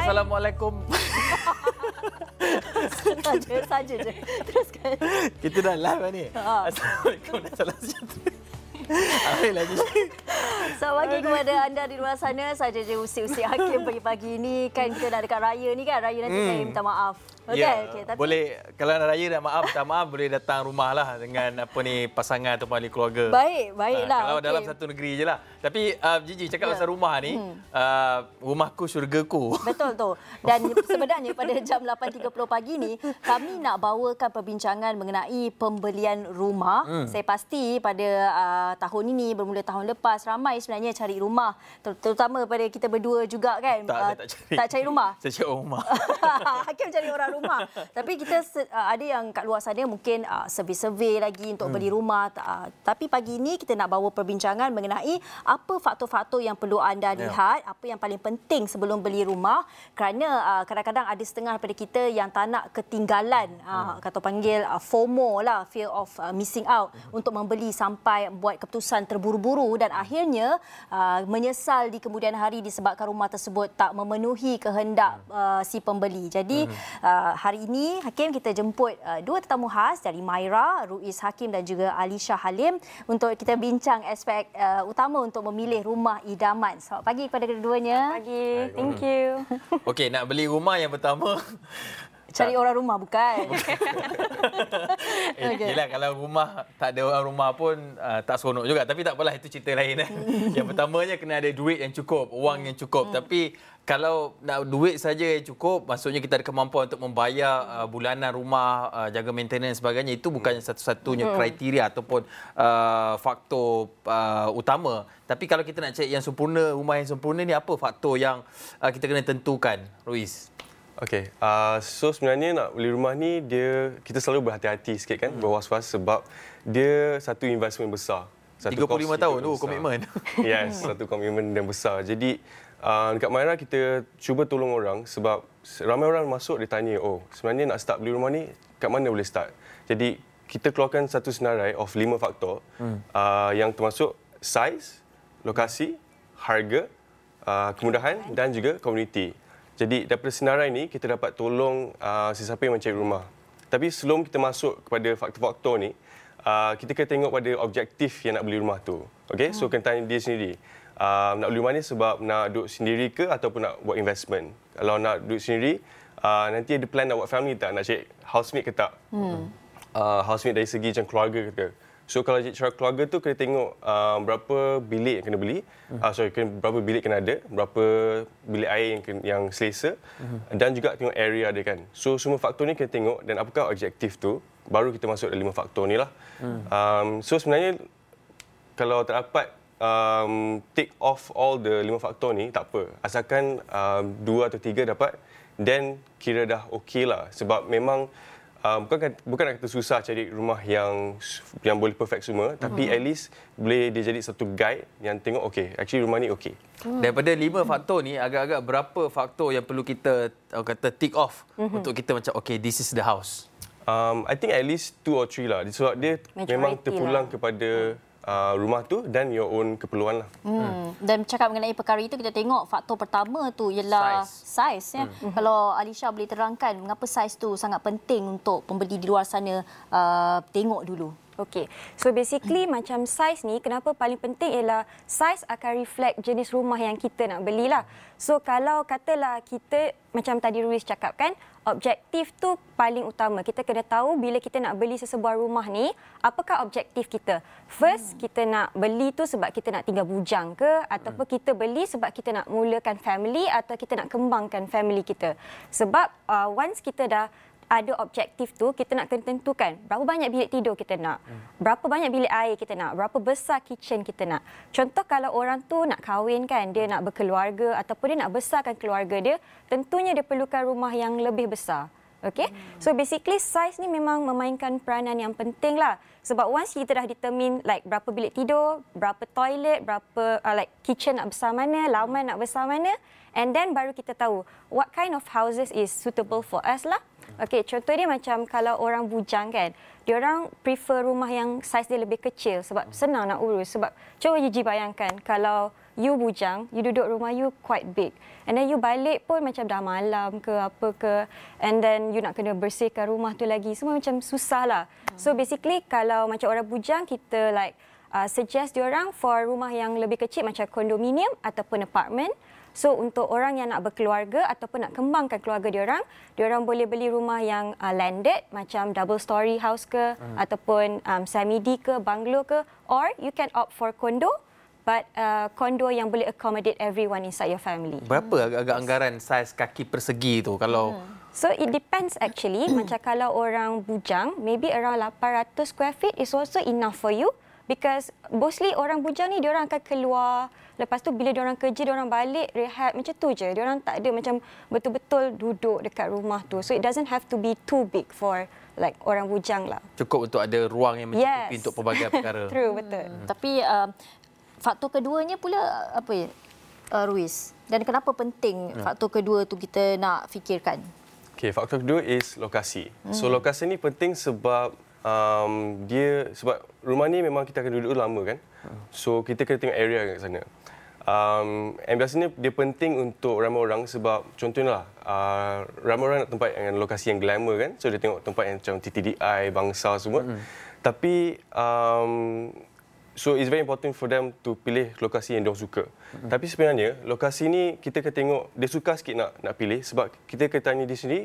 Assalamualaikum. Saja je. Teruskan. Kita dah live ni. Assalamualaikum dan salam sejahtera. Ambil lagi. Selamat pagi kepada anda di luar sana. Saja je usik-usik Hakim pagi-pagi ni. Kan kita dah dekat raya ni kan. Raya nanti saya minta maaf. Ya, Okay, tapi boleh kalau nak raya nak minta maaf boleh datang rumah lah dengan apa ni pasangan ataupun ahli keluarga. Baiklah. Kalau dalam satu negeri je lah. Tapi Gigi cakap pasal rumah ni, rumahku syurgaku. Betul tu. Dan sebenarnya pada jam 8.30 pagi ni kami nak bawakan perbincangan mengenai pembelian rumah. Saya pasti pada tahun ini bermula tahun lepas ramai sebenarnya cari rumah, terutama pada kita berdua juga kan. Tak cari rumah. Saya cari rumah. Hakim cari orang rumah. Tapi kita ada yang kat luar sana mungkin survey lagi untuk beli rumah. Tapi pagi ini kita nak bawa perbincangan mengenai apa faktor-faktor yang perlu anda lihat, apa yang paling penting sebelum beli rumah, kerana kadang-kadang ada setengah daripada kita yang tak nak ketinggalan, kata panggil FOMO lah, fear of missing out, untuk membeli sampai buat keputusan terburu-buru dan akhirnya menyesal di kemudian hari disebabkan rumah tersebut tak memenuhi kehendak si pembeli. Jadi hari ini Hakim kita jemput dua tetamu khas dari Maira, Ruiz Hakim dan juga Alisha Halim untuk kita bincang aspek utama untuk memilih rumah idaman. Selamat pagi kepada kedua-duanya. Selamat pagi. Thank you. Okey, nak beli rumah yang pertama Cari orang rumah bukan? Yelah, kalau rumah tak ada orang rumah pun tak seronok juga. Tapi tak apalah, itu cerita lain. Yang pertamanya kena ada duit yang cukup, wang yang cukup. Tapi kalau nak duit saja yang cukup, maksudnya kita ada kemampuan untuk membayar bulanan rumah, jaga maintenance sebagainya. Itu bukan satu-satunya kriteria ataupun faktor utama. Tapi kalau kita nak cari yang sempurna, rumah yang sempurna ni, apa faktor yang kita kena tentukan, Ruiz? Okey, so sebenarnya nak beli rumah ni kita selalu berhati-hati sikit kan, berwas-was sebab dia satu investment besar. 35 tahun tu komitmen. Yes, satu komitmen yang besar. Jadi dekat Maira kita cuba tolong orang sebab ramai orang masuk dia tanya, sebenarnya nak start beli rumah ni kat mana boleh start. Jadi kita keluarkan satu senarai of 5 faktor yang termasuk size, lokasi, harga, kemudahan dan juga komuniti. Jadi daripada senarai ini kita dapat tolong sesiapa yang mencari rumah. Tapi sebelum kita masuk kepada faktor-faktor ni, kita kena tengok pada objektif yang nak beli rumah tu. Okey, so kena tanya dia sendiri. Nak beli rumah ni sebab nak duduk sendiri ke ataupun nak buat investment. Kalau nak duduk sendiri, nanti ada plan nak buat family tak? Nak cari housemate ke tak? Housemate dari segi macam keluarga ke? So kalau cara keluarga tu kena tengok berapa bilik yang kena beli, berapa bilik kena ada, berapa bilik air yang selesa dan juga tengok area dia kan. So semua faktor ni kena tengok dan apakah objektif tu, baru kita masuk dalam 5 faktor ni lah. So sebenarnya kalau tak dapat take off all the 5 faktor ni tak apa. Asalkan 2 atau 3 dapat, then kira dah okey lah. Sebab memang bukan nak kata susah cari rumah yang boleh perfect semua, tapi at least boleh dia jadi satu guide yang tengok actually rumah ni okey. Daripada 5 faktor ni, agak-agak berapa faktor yang perlu kita kata tick off untuk kita macam this is the house? I think at least 2 or 3 lah. Sebab dia memang terpulang kepada rumah tu dan your own keperluan lah. Dan cakap mengenai perkara itu, kita tengok faktor pertama tu ialah saiz ya. Kalau Alisha boleh terangkan mengapa saiz tu sangat penting untuk pembeli di luar sana tengok dulu. Okey. So basically macam saiz ni kenapa paling penting ialah saiz akan reflect jenis rumah yang kita nak belilah. So kalau katalah kita macam tadi Ruiz cakap kan, objektif tu paling utama. Kita kena tahu bila kita nak beli sesebuah rumah ni, apakah objektif kita. First, kita nak beli tu sebab kita nak tinggal bujang ke, ataupun kita beli sebab kita nak mulakan family atau kita nak kembangkan family kita. Sebab once kita dah ada objektif tu, kita nak kena tentukan berapa banyak bilik tidur kita nak, berapa banyak bilik air kita nak, berapa besar kitchen kita nak. Contoh kalau orang tu nak kahwin kan, dia nak berkeluarga ataupun dia nak besarkan keluarga dia, tentunya dia perlukan rumah yang lebih besar. Okay? So basically size ni memang memainkan peranan yang penting lah. Sebab once kita dah determine like berapa bilik tidur, berapa toilet, berapa like kitchen nak besar mana, laman nak besar mana, and then baru kita tahu what kind of houses is suitable for us lah. Okey, contohnya macam kalau orang bujang kan, diorang prefer rumah yang saiz dia lebih kecil sebab senang nak urus. Sebab cuba you bayangkan kalau you bujang, you duduk rumah you quite big. And then you balik pun macam dah malam ke apa ke, and then you nak kena bersihkan rumah tu lagi. Semua macam susah lah. So basically kalau macam orang bujang, kita like suggest diorang for rumah yang lebih kecil macam kondominium ataupun apartment. So untuk orang yang nak berkeluarga ataupun nak kembangkan keluarga diorang boleh beli rumah yang landed macam double story house ke ataupun semi-D ke, bungalow ke, or you can opt for condo, but condo yang boleh accommodate everyone inside your family. Berapa agak-agak anggaran saiz kaki persegi tu kalau So it depends actually. Macam kalau orang bujang, maybe around 800 square feet is also enough for you. Because mostly orang bujang ni diorang akan keluar, lepas tu bila diorang kerja diorang balik rehat macam tu je. Diorang tak ada macam betul-betul duduk dekat rumah tu. So it doesn't have to be too big for like orang bujang lah. cukup untuk ada ruang yang mencukupi untuk pelbagai perkara. True, betul. Tapi faktor keduanya pula apa ya, Ruiz? Dan kenapa penting faktor kedua tu kita nak fikirkan? Okay, faktor kedua is lokasi. So lokasi ni penting sebab sebab rumah ni memang kita akan duduk lama kan. So kita kena tengok area kat sana. And biasanya dia penting untuk ramai orang sebab contohnya lah, ramai orang nak tempat yang lokasi yang glamour kan. So dia tengok tempat yang macam TTDI, Bangsa semua. Tapi so it's very important for them to pilih lokasi yang dia suka. Tapi sebenarnya lokasi ni kita kena tengok dia suka sikit nak pilih sebab kita kena tanya di sini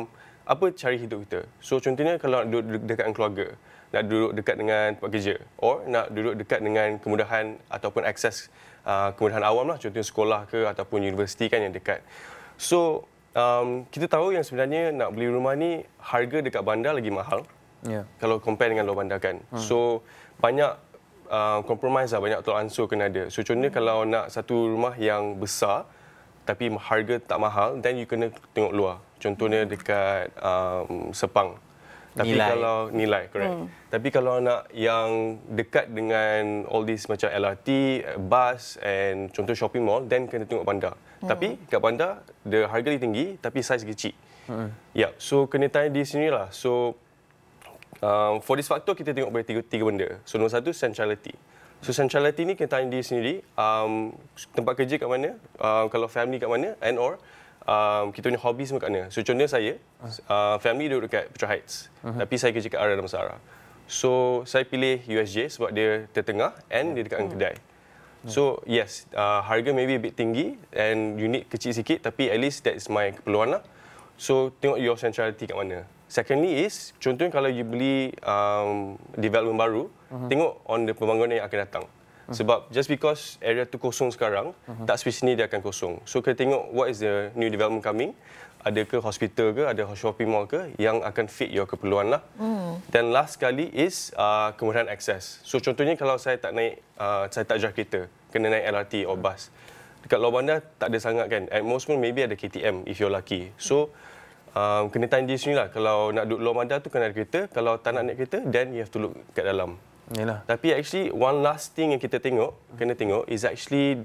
apa cari hidup kita. So contohnya kalau nak duduk dekat dengan keluarga, nak duduk dekat dengan tempat kerja, or nak duduk dekat dengan kemudahan ataupun akses kemudahan awam lah, contohnya sekolah ke ataupun universiti kan yang dekat. So kita tahu yang sebenarnya nak beli rumah ni harga dekat bandar lagi mahal. Kalau compare dengan luar bandar kan. So banyak compromise lah, banyak tolak ansur kena ada. So contohnya kalau nak satu rumah yang besar tapi harga tak mahal, then you kena tengok luar. Contohnya dekat Sepang. Tapi kalau nilai, correct. Tapi kalau nak yang dekat dengan all this macam LRT, bus and contoh shopping mall, then kena tengok bandar. Tapi kat bandar, the harga lebih tinggi tapi saiz kecil. Yeah, so kena tanya di sini lah. So for this factor kita tengok boleh tiga benda. So nombor satu, centrality. So centrality ni kena tanya diri sendiri, tempat kerja kat mana, kalau family kat mana, and or kita punya hobi semua kat mana. So contohnya saya, family duduk dekat Putra Heights, tapi saya kerja kat Ara Damansara. So saya pilih USJ sebab dia tertengah and dia dekat dengan kedai. So yes, harga maybe a bit tinggi and unit kecil sikit, tapi at least that is my keperluan lah. So tengok your centrality kat mana. Secondly is, contohnya kalau you beli development baru, tengok on the pembangunan yang akan datang. Sebab just because area tu kosong sekarang, tak spesifik dia akan kosong. So kita tengok what is the new development coming. Ada ke hospital ke, ada shopping mall ke yang akan fit your keperluan lah. Dan last sekali is kemudahan akses. So contohnya kalau saya tak naik, saya tak drive kereta, kena naik LRT or bus. Dekat luar bandar tak ada sangat kan. At most pun maybe ada KTM if you're lucky. So kena tanya diri sini lah. Kalau nak duduk luar bandar tu kena ada kereta. Kalau tak nak naik kereta, then you have to look kat dalam. Yalah. Tapi actually one last thing yang kita kena tengok is actually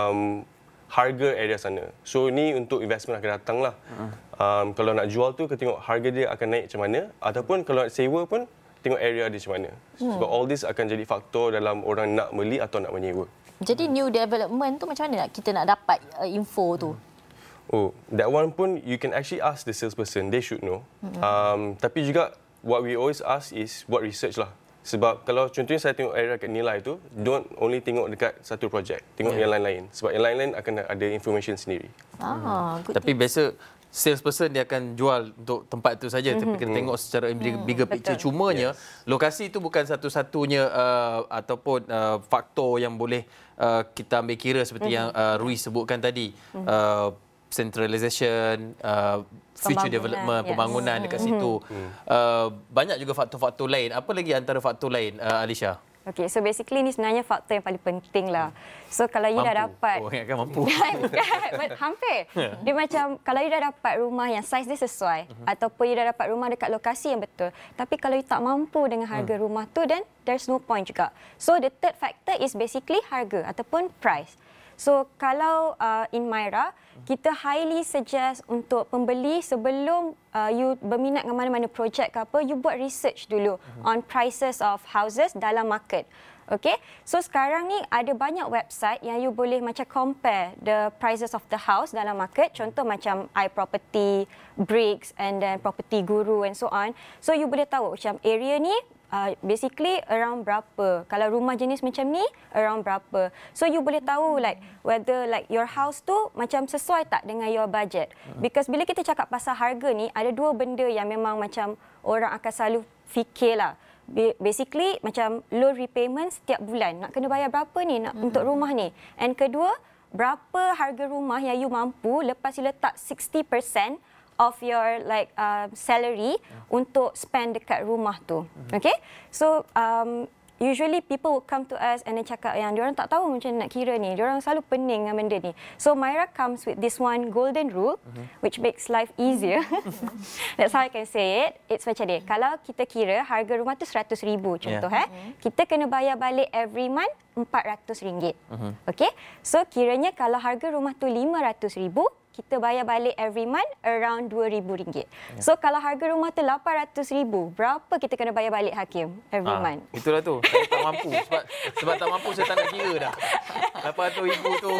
harga area sana. So ni untuk investment akan datang lah. Kalau nak jual tu kita tengok harga dia akan naik macam mana, ataupun kalau nak sewa pun tengok area dia macam mana. Sebab all this akan jadi faktor dalam orang nak beli atau nak menyewa. Jadi new development tu macam mana kita nak dapat info tu? Oh, that one pun you can actually ask the salesperson. They should know. Tapi juga what we always ask is buat research lah. Sebab kalau contohnya saya tengok area kat nilai tu, don't only tengok dekat satu projek. Tengok yang lain-lain. Sebab yang lain-lain akan ada information sendiri. Tapi biasa salesperson dia akan jual untuk tempat tu saja, tapi kena tengok secara bigger picture. Cumanya lokasi itu bukan satu-satunya ataupun faktor yang boleh kita ambil kira seperti yang Rui sebutkan tadi. Centralization, future development, pembangunan dekat situ. Banyak juga faktor-faktor lain. Apa lagi antara faktor lain, Alisha? Okay, so basically ni sebenarnya faktor yang paling penting lah. So kalau you dah dapat... Oh, ingatkan mampu. Bukan, hampir. Dia macam, kalau you dah dapat rumah yang saiz dia sesuai, ataupun you dah dapat rumah dekat lokasi yang betul, tapi kalau you tak mampu dengan harga rumah tu, then there's no point juga. So the third factor is basically harga ataupun price. So kalau in Myra, kita highly suggest untuk pembeli sebelum you berminat dengan mana-mana projek ke apa, you buat research dulu on prices of houses dalam market. Okay, so sekarang ni ada banyak website yang you boleh macam compare the prices of the house dalam market. Contoh macam iProperty, Bricks and then Property Guru and so on. So you boleh tahu macam area ni basically around berapa. Kalau rumah jenis macam ni, around berapa. So you boleh tahu like whether like your house tu macam sesuai tak dengan your budget. Because bila kita cakap pasal harga ni, ada dua benda yang memang macam orang akan selalu fikir lah. Basically macam loan repayment setiap bulan. Nak kena bayar berapa ni untuk rumah ni. And kedua, berapa harga rumah yang you mampu lepas you letak 60% of your like salary untuk spend dekat rumah tu. Okay? So usually people will come to us and then cakap yang diorang tak tahu macam nak kira ni. Diorang selalu pening dengan benda ni. So Myra comes with this one golden rule which makes life easier. That's how I can say it. It's macam ni. Kalau kita kira harga rumah tu RM100,000 contoh kita kena bayar balik every month RM400. Okay? So kiranya kalau harga rumah tu RM500,000, kita bayar balik every month around RM2,000. So kalau harga rumah tu RM800,000, berapa kita kena bayar balik hakim every month? Itulah tu. Saya tak mampu. Sebab tak mampu saya tak nak kira dah. RM800,000 tu.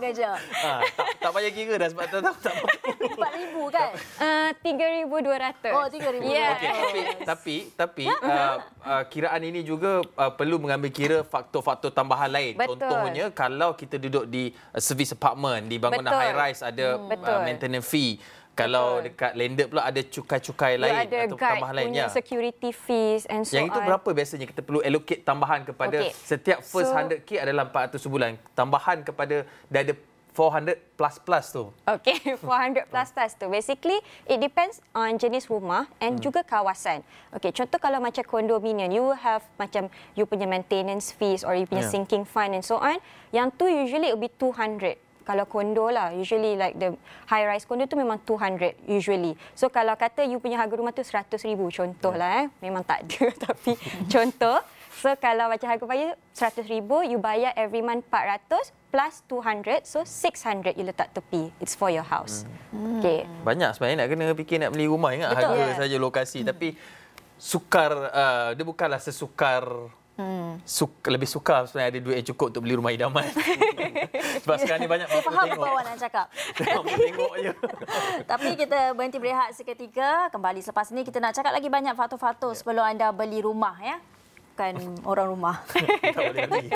Tak payah kira dah sebab tak mampu. RM4,000 kan? RM3,200. Oh, RM3,200. Yeah. Okay, tapi kiraan ini juga perlu mengambil kira faktor-faktor tambahan lain. Betul. Contohnya kalau kita duduk di service apartment, di bangunan Betul. high rise ada maintenance fee. Kalau dekat landed pula ada cukai-cukai lain atau tambahan lain. Punya security fees and so on. Yang itu berapa biasanya kita perlu allocate tambahan kepada setiap first 100k adalah 400 sebulan. Tambahan kepada dah ada 400 plus tu. Okay, 400 plus tu. Basically, it depends on jenis rumah and juga kawasan. Okay, contoh kalau macam condominium, you have macam you punya maintenance fees or you punya sinking fund and so on. Yang tu usually it will be 200. Kalau kondo lah, usually like the high-rise kondo tu memang 200 usually. So kalau kata you punya harga rumah tu 100,000 contoh lah memang tak ada tapi contoh. So kalau macam harga bayar 100,000, you bayar every month 400 plus 200, so 600 you letak tepi. It's for your house. Okay. Banyak sebenarnya nak kena fikir nak beli rumah. Ingat harga saja lokasi. Tapi sukar, dia bukanlah sesukar lebih sukar sebenarnya ada duit yang cukup untuk beli rumah idaman. Sebab sekarang ni banyak people Faham tengok. apa awak nak cakap. Tengok je. Tapi kita berhenti berehat seketika. Kembali selepas ini kita nak cakap lagi banyak faktor-faktor sebelum anda beli rumah ya. Bukan orang rumah. Tak boleh lagi.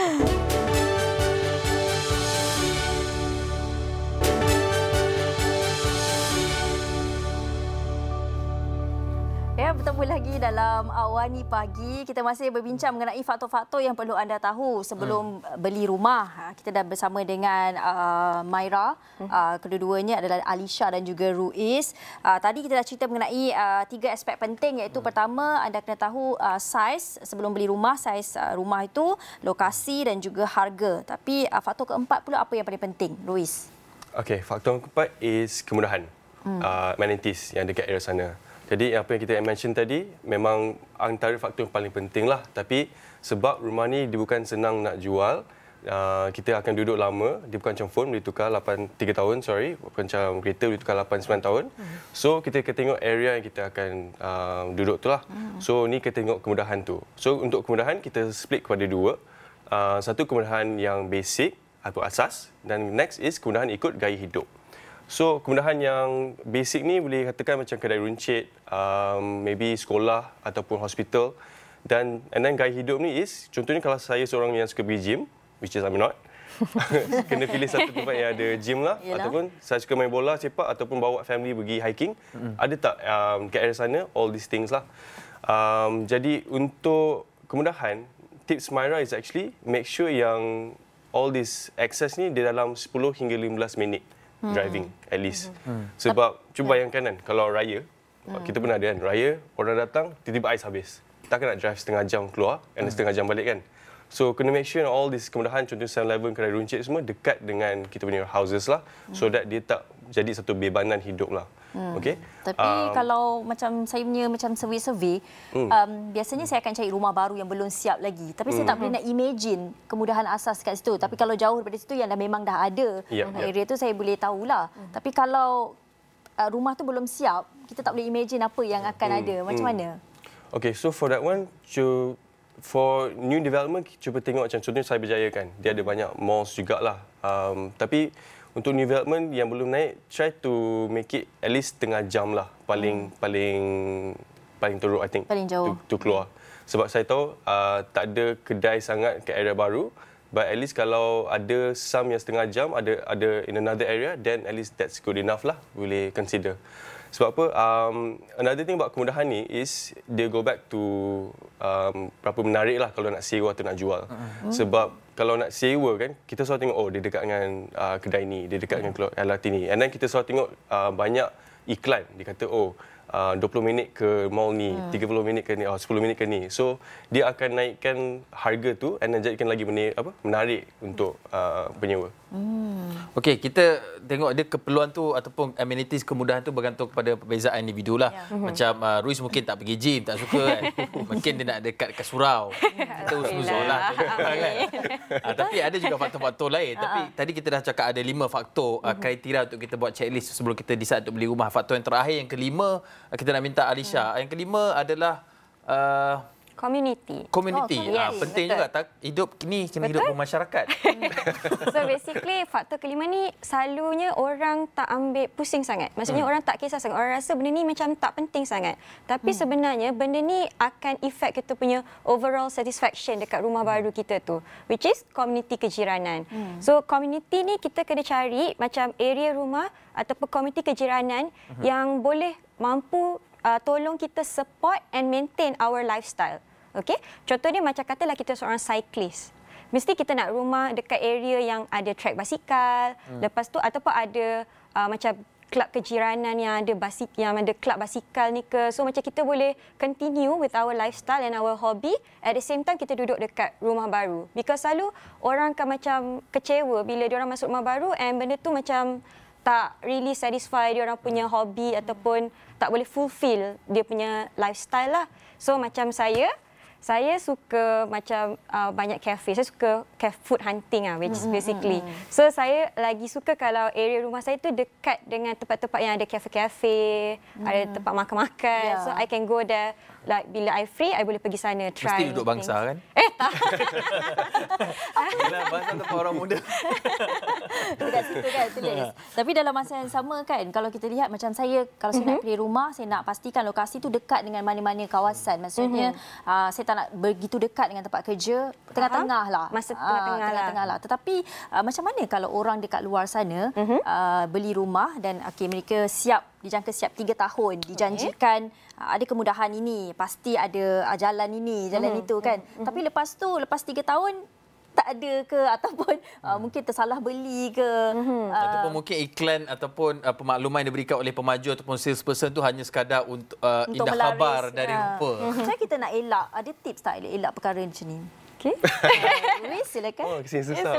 Ya, bertemu lagi dalam Awani Pagi. Kita masih berbincang mengenai faktor-faktor yang perlu anda tahu sebelum beli rumah. Kita dah bersama dengan Myra. Kedua-duanya adalah Alisha dan juga Ruiz. Tadi kita dah cerita mengenai 3 aspek penting iaitu pertama, anda kena tahu saiz sebelum beli rumah, saiz rumah itu, lokasi dan juga harga. Tapi faktor keempat pula apa yang paling penting, Ruiz? Okey, faktor keempat is kemudahan. Amenities yang dekat area sana. Jadi apa yang kita mention tadi memang antara faktor yang paling penting lah. Tapi sebab rumah ni dia bukan senang nak jual, kita akan duduk lama. Dia bukan macam phone boleh tukar 3 tahun, bukan macam kereta boleh tukar 8-9 tahun. So kita tengok area yang kita akan duduk tu lah. So ni kita tengok kemudahan tu. So untuk kemudahan kita split kepada 2. Satu kemudahan yang basic atau asas dan next is kemudahan ikut gaya hidup. So, kemudahan yang basic ni boleh katakan macam kedai runcit, maybe sekolah ataupun hospital. And then gaya hidup ni is, contohnya kalau saya seorang yang suka pergi gym, which is I'm not, kena pilih satu tempat yang ada gym lah. Ataupun saya suka main bola, sepak ataupun bawa family pergi hiking. Ada tak kat area sana, all these things lah. Jadi, untuk kemudahan, tips Myra is actually make sure yang all this access ni dia dalam 10 hingga 15 minit. Driving at least. Sebab cuba bayangkan kan kalau raya, kita pernah ada kan raya, orang datang tiba-tiba ais habis. Takkan nak drive setengah jam keluar dan setengah jam balik kan. So kena make sure all this kemudahan, contoh 7-Eleven, kedai runcit semua dekat dengan kita punya houses lah, so that dia tak jadi satu bebanan hidup lah. Okay. Tapi kalau macam saya punya macam survey-survey, biasanya saya akan cari rumah baru yang belum siap lagi. Tapi saya tak boleh nak imagine kemudahan asas kat situ. Tapi kalau jauh daripada situ yang dah memang dah ada, area tu saya boleh tahulah. Tapi kalau rumah tu belum siap, kita tak boleh imagine apa yang akan ada. Macam mana? Okay, so for that one, for new development, cuba tengok macam contohnya Cyberjaya kan. Dia ada banyak malls jugalah. Tapi untuk new development yang belum naik, try to make it at least setengah jam lah. Paling teruk, I think. Paling jauh. To keluar. Sebab saya tahu tak ada kedai sangat ke area baru. But at least kalau ada some yang setengah jam, ada in another area, then at least that's good enough lah. Boleh consider. Sebab apa, another thing about kemudahan ni is dia go back to berapa menarik lah kalau nak sewa atau nak jual. Sebab kalau nak sewa kan, kita selalu tengok dia dekat dengan kedai ni, dia dekat dengan LRT ni. And then kita selalu tengok banyak iklan. Dia kata 20 minit ke mall ni, 30 minit ke ni, 10 minit ke ni. So dia akan naikkan harga tu and jadikan lagi menarik untuk penyewa. Okey, kita tengok dia keperluan tu ataupun amenities kemudahan tu bergantung kepada perbezaan individu lah. Macam Ruiz mungkin tak pergi gym, tak suka kan. Mungkin dia nak dekat surau. Kita usnuzon lah. Kan? Tapi ada juga faktor-faktor lain. Tapi tadi kita dah cakap ada 5 faktor kriteria untuk kita buat checklist sebelum kita decide untuk beli rumah. Faktor yang terakhir, yang kelima, kita nak minta Alisha. Yang kelima adalah community. Penting juga hidup ni kena hidup bermasyarakat. So basically faktor kelima ni selalunya orang tak ambil pusing sangat. Maksudnya orang tak kisah sangat. Orang rasa benda ni macam tak penting sangat. Tapi sebenarnya benda ni akan effect kita punya overall satisfaction dekat rumah baru kita tu, which is community kejiranan. So community ni kita kena cari macam area rumah ataupun community kejiranan yang boleh mampu tolong kita support and maintain our lifestyle. Okey, contohnya macam katalah kita seorang cyclist. Mesti kita nak rumah dekat area yang ada track basikal, lepas tu ataupun ada macam kelab kejiranan yang ada kelab basikal ni ke. So macam kita boleh continue with our lifestyle and our hobby, at the same time kita duduk dekat rumah baru. Because selalu orang akan macam kecewa bila diorang masuk rumah baru and benda tu macam tak really satisfy diorang punya hobby ataupun tak boleh fulfill dia punya lifestyle lah. So macam saya suka macam banyak cafe. Saya suka food hunting which is basically. So saya lagi suka kalau area rumah saya tu dekat dengan tempat-tempat yang ada cafe-cafe, ada tempat makan-makan. So I can go there, like bila I free, I boleh pergi sana try. Mesti duduk bangsa kan? Tak. Yalah, bangsa tempat orang muda. Dekat situ kan tulis. Tapi dalam masa yang sama kan, kalau kita lihat macam saya, kalau saya nak pilih rumah, saya nak pastikan lokasi tu dekat dengan mana-mana kawasan. Maksudnya saya tak nak begitu dekat dengan tempat kerja, tengah-tengah lah. Masa tengah-tengah lah. Tetapi macam mana kalau orang dekat luar sana beli rumah dan mereka dijangka siap 3 tahun, dijanjikan ada kemudahan ini, pasti ada jalan ini, jalan itu kan. Tapi lepas 3 tahun tak ada ke, ataupun mungkin tersalah beli ke, ataupun mungkin iklan ataupun pemakluman yang diberikan oleh pemaju ataupun salesperson tu hanya sekadar untuk indah melaris, khabar dari rupa. Saya kita nak elak, ada tips tak elak perkara macam ni? Okey. Luis, silakan. Kesini susah.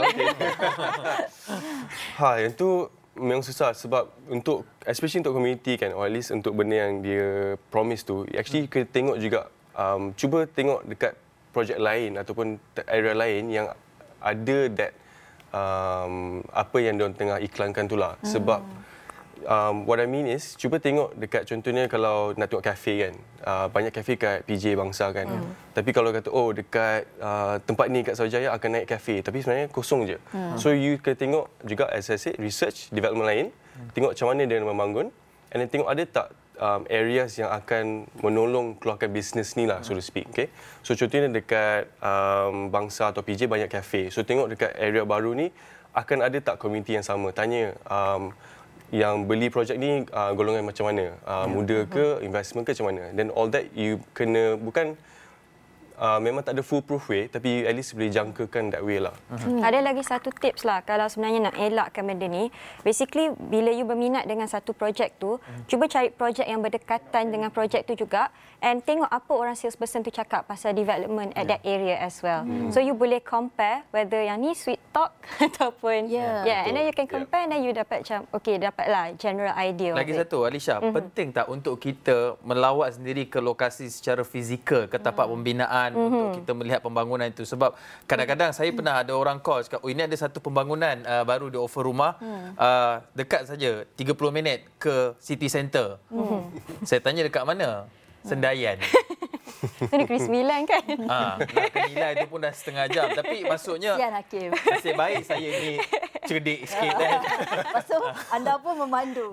Yang tu memang susah sebab especially untuk community kan, or at least untuk benda yang dia promise tu, actually kita tengok juga, cuba tengok dekat projek lain ataupun area lain yang ada that apa yang diorang tengah iklankan tu lah. Sebab what I mean is, cuba tengok dekat contohnya kalau nak tengok kafe kan, banyak kafe kat PJ Bangsa kan. Tapi kalau kata dekat tempat ni kat Sarawajaya akan naik kafe, tapi sebenarnya kosong je. So you kena tengok juga, as I said, research development lain, tengok macam mana dia membangun, and then tengok ada tak areas yang akan menolong keluarkan bisnes ni lah, so to speak. Okay? So contohnya dekat Bangsa atau PJ banyak kafe. So tengok dekat area baru ni akan ada tak komuniti yang sama. Tanya yang beli projek ni golongan macam mana, muda ke, investment ke, macam mana. Then all that you kena bukan memang tak ada foolproof way, tapi at least boleh jangkakan that way lah. Ada lagi satu tips lah kalau sebenarnya nak elakkan benda ni. Basically, bila you berminat dengan satu projek tu, cuba cari projek yang berdekatan dengan projek tu juga and tengok apa orang salesperson tu cakap pasal development at that area as well. So you boleh compare whether yang ni sweet talk ataupun and then you can compare and then you dapat macam dapatlah general idea. Lagi satu, Alisha, penting tak untuk kita melawat sendiri ke lokasi secara fizikal, ke tempat pembinaan untuk kita melihat pembangunan itu? Sebab kadang-kadang saya pernah ada orang call cakap, ini ada satu pembangunan baru di offer rumah dekat saja 30 minit ke city center. Saya tanya dekat mana? Sendayan. Itu Negeri Sembilan kan? Nak ke nilai itu pun dah setengah jam. Tapi maksudnya Sian Hakim. nasib baik saya ni cerdik sikit kan. Lepas tu anda pun memandu.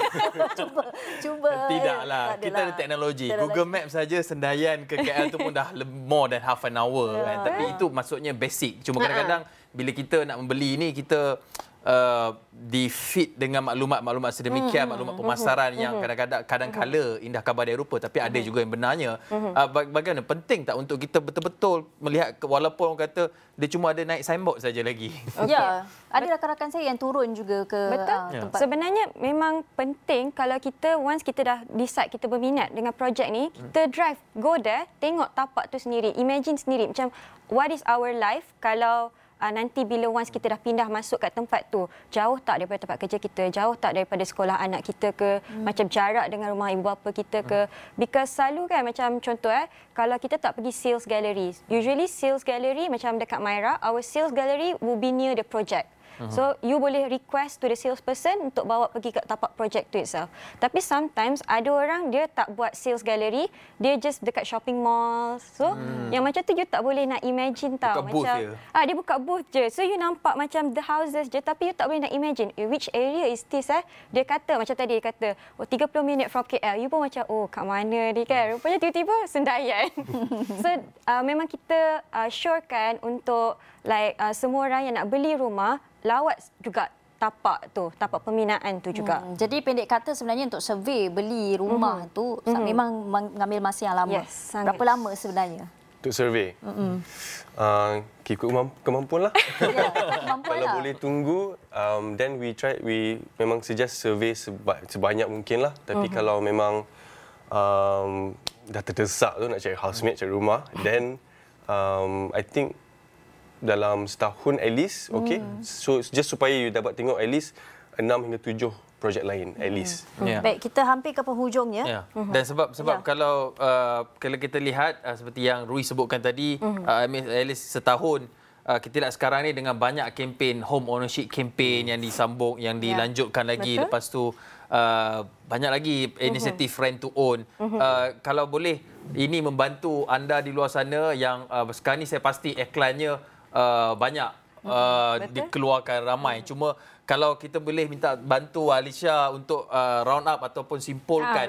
cuba. Tidaklah. Kita ada teknologi. Google Maps saja Sendayan ke KL tu pun dah more than half an hour kan. Tapi itu maksudnya basic. Cuma kadang-kadang bila kita nak membeli ni, kita di-feed dengan maklumat-maklumat sedemikian, maklumat pemasaran yang kadang-kala indah khabar dari Eropah, tapi ada juga yang benarnya. Bagaimana? Penting tak untuk kita betul-betul melihat, walaupun orang kata dia cuma ada naik signboard saja lagi? Ya, ada rakan-rakan saya yang turun juga ke tempat. Sebenarnya memang penting kalau kita once kita dah decide kita berminat dengan projek ni, kita drive, go there, tengok tapak tu sendiri, imagine sendiri macam what is our life kalau nanti bila once kita dah pindah masuk kat tempat tu, jauh tak daripada tempat kerja kita, jauh tak daripada sekolah anak kita ke, macam jarak dengan rumah ibu bapa kita ke. Because selalu kan macam contoh kalau kita tak pergi sales gallery, usually sales gallery macam dekat Myra, our sales gallery will be near the project. So you boleh request to the salesperson untuk bawa pergi ke tapak project tu itself. Tapi sometimes ada orang dia tak buat sales gallery, dia just dekat shopping mall. So yang macam tu you tak boleh nak imagine tau. Buka macam dia buka booth je. So you nampak macam the houses je, tapi you tak boleh nak imagine which area is this Dia kata macam tadi dia kata 30 minit from KL. You pun macam kat mana ni kan. Rupanya tiba-tiba Sendayan. So memang kita syorkan untuk semua orang yang nak beli rumah lawat juga tapak tu, tapak pembinaan tu juga. Jadi pendek kata sebenarnya untuk survey beli rumah tu memang mengambil masa yang lama. Yes, berapa lama sebenarnya? Untuk survey? Ikut kemampuan lah. Kalau boleh tunggu, then we memang suggest survey sebanyak mungkin lah. Tapi kalau memang dah terdesak tu nak cari housemate, cari rumah, then I think dalam setahun at least, so just supaya you dapat tengok at least 6 hingga 7 projek lain at least. Baik, kita hampir ke penghujungnya. Dan sebab kalau kita lihat seperti yang Rui sebutkan tadi, at least setahun kita lihat sekarang ni dengan banyak kempen home ownership campaign yang disambung, yang dilanjutkan lagi. Lepas tu banyak lagi inisiatif rent to own. Kalau boleh ini membantu anda di luar sana yang sekarang ni saya pasti iklannya banyak dikeluarkan ramai. Cuma kalau kita boleh minta bantu Alisha untuk round up ataupun simpulkan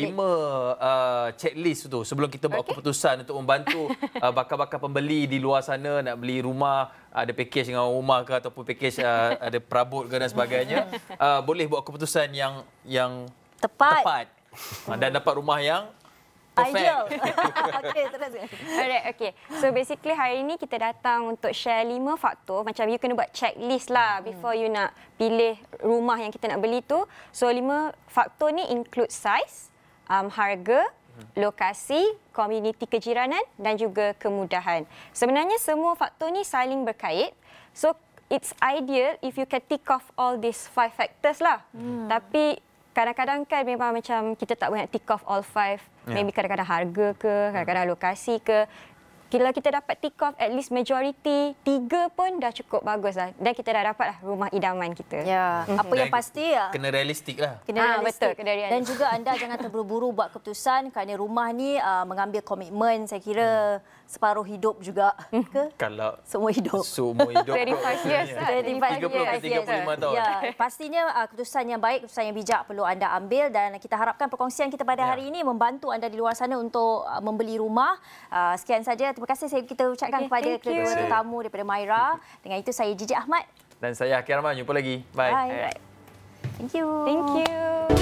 5 checklist tu sebelum kita buat keputusan untuk membantu bakal-bakal pembeli di luar sana nak beli rumah, ada package dengan rumah ke ataupun package ada perabot ke dan sebagainya, boleh buat keputusan yang tepat dan dapat rumah yang ideal. Okey, terus. Alright, okay. So basically hari ini kita datang untuk share 5 faktor. Macam you kena buat checklist lah before you nak pilih rumah yang kita nak beli tu. So 5 faktor ni include size, harga, lokasi, komuniti kejiranan dan juga kemudahan. Sebenarnya semua faktor ni saling berkait. So it's ideal if you can tick off all these 5 factors lah. Tapi kadang-kadang kan memang macam kita tak boleh nak tick off all 5. Maybe kadang-kadang harga ke, kadang-kadang lokasi ke. Kalau kita dapat tick off at least majority 3 pun dah cukup bagus lah. Dan kita dah dapat lah rumah idaman kita. Ya, apa yang pasti kena realistik lah. Kena realistik. Betul, kena realistik. Dan juga anda jangan terburu-buru buat keputusan kerana rumah ni mengambil komitmen, saya kira separuh hidup juga ke? Kalau semua hidup. Semua hidup 35 years lah. 30 ke 35 tahun. Ya, pastinya keputusan yang baik, keputusan yang bijak perlu anda ambil dan kita harapkan perkongsian kita pada hari ini membantu anda di luar sana untuk membeli rumah. Sekian saja. Terima kasih kita ucapkan kepada kedua tetamu daripada Myra. Dengan itu saya Gigi Ahmad dan saya Hakim Rahman. Jumpa lagi. Bye. Bye. Thank you. Thank you.